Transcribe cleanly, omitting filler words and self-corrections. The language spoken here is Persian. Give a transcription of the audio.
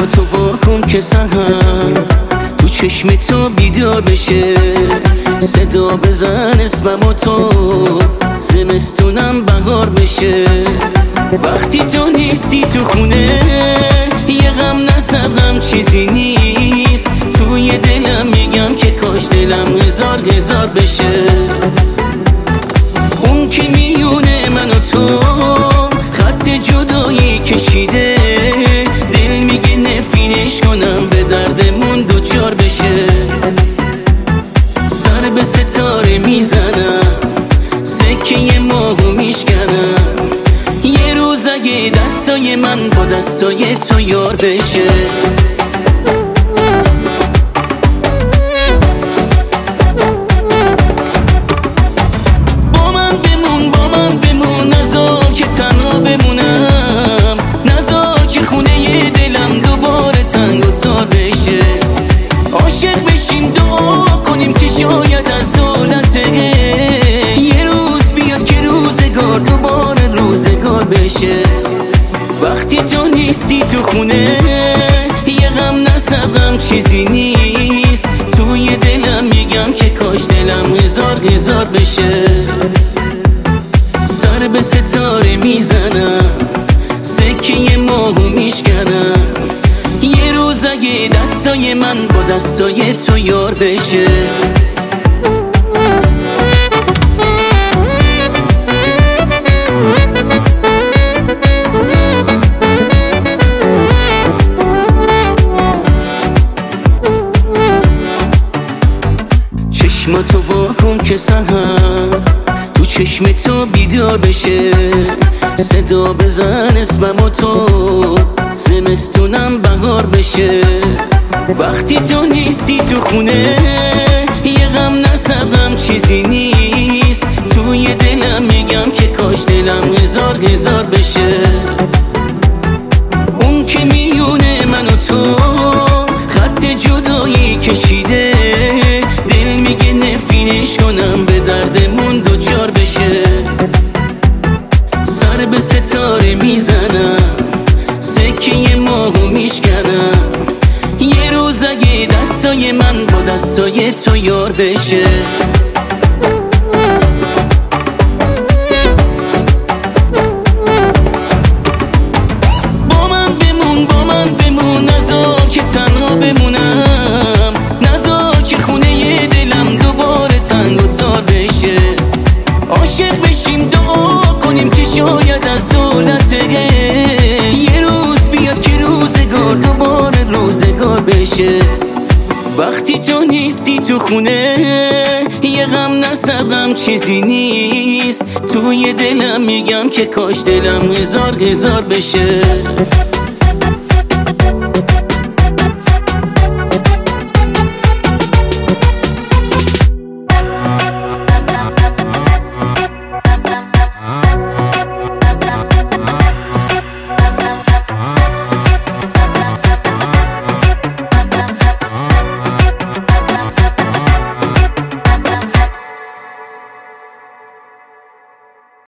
چشماتو وا کن که سحر تو چشم تو بیدار بشه، صدا بزن اسممو تو زمستونم بهار بشه. وقتی تو نیستی تو خونه یه غم نصبم چیزی نیست، توی دلم میگم که کاش دلم هزار هزار بشه. اون که میونه من و تو خط جدایی کشیده، دل میگه نفرینش کنم به دردمون دوچار بشه. سر به ستاره میزنم، سکه ماهو میشکنم، یه روز اگه دستای من با دستای تو یار بشه. وقتی تو نیستی تو خونه یه غم نصبم چیزی نیست، توی دلم میگم که کاش دلم هزار هزار بشه. سر به ستاره میزنم، سکه ماهو میشکنم، یه روز اگه دستای من با دستای تو یار بشه. چشماتو وا کن که سحر تو چشم تو بیدار بشه، صدا بزن اسممو تو زمستونم بهار بشه. وقتی تو نیستی تو خونه یه غم نصبم چیزی نیست، توی دلم میگم که کاش دلم هزار هزار بشه. اون که میونه من و تو خط جدایی کشیده، دل میگه نفرینش کنم به دردمون دوچار بشه. سر به ستاره میزنم، سکه ماهو میشکنم، یه روز اگه دستای من با دستای تو یار بشه. با من بمون نذار که تنها بمونم، نذار که خونه دلم دوباره تنگ و تار بشه. عاشق بشیم دعا کنیم که شاید از دولت یه روز بیاد که روزگار دوباره روزگار بشه. وقتی تو نیستی تو خونه یه غم نصبم چیزی نیست، توی دلم میگم که کاش دلم هزار هزار بشه.